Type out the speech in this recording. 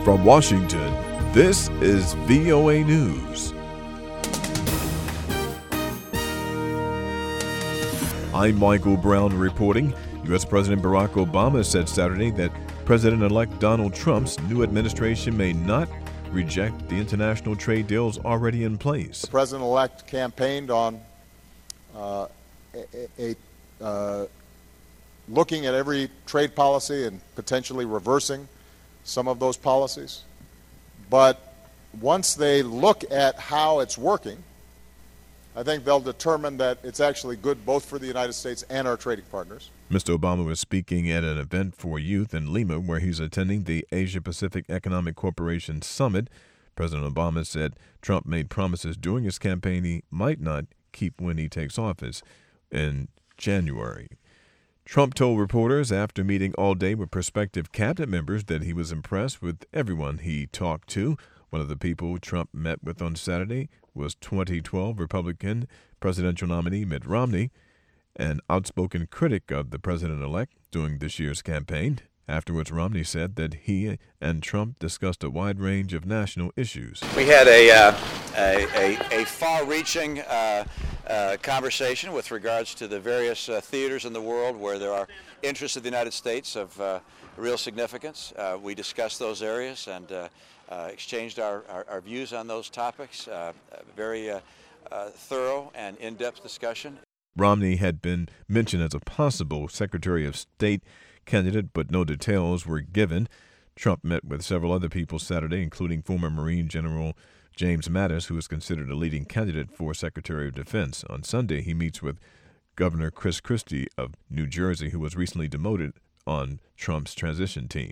From Washington, this is VOA News. I'm Michael Brown reporting. U.S. President Barack Obama said Saturday that President-elect Donald Trump's new administration may not reject the international trade deals already in place. The President-elect campaigned on looking at every trade policy and potentially reversing some of those policies. But once they look at how it's working, I think they'll determine that it's actually good both for the United States and our trading partners. Mr. Obama was speaking at an event for youth in Lima where he's attending the Asia-Pacific Economic Cooperation Summit. President Obama said Trump made promises during his campaign he might not keep when he takes office in January. Trump told reporters after meeting all day with prospective cabinet members that he was impressed with everyone he talked to. One of the people Trump met with on Saturday was 2012 Republican presidential nominee Mitt Romney, an outspoken critic of the president-elect during this year's campaign. Afterwards, Romney said that he and Trump discussed a wide range of national issues. We had a far-reaching conversation with regards to the various theaters in the world where there are interests of the United States of real significance. We discussed those areas and exchanged our views on those topics. Very thorough and in-depth discussion. Romney had been mentioned as a possible Secretary of State candidate, but no details were given. Trump met with several other people Saturday, including former Marine General James Mattis, who is considered a leading candidate for Secretary of Defense. On Sunday, he meets with Governor Chris Christie of New Jersey, who was recently demoted on Trump's transition team.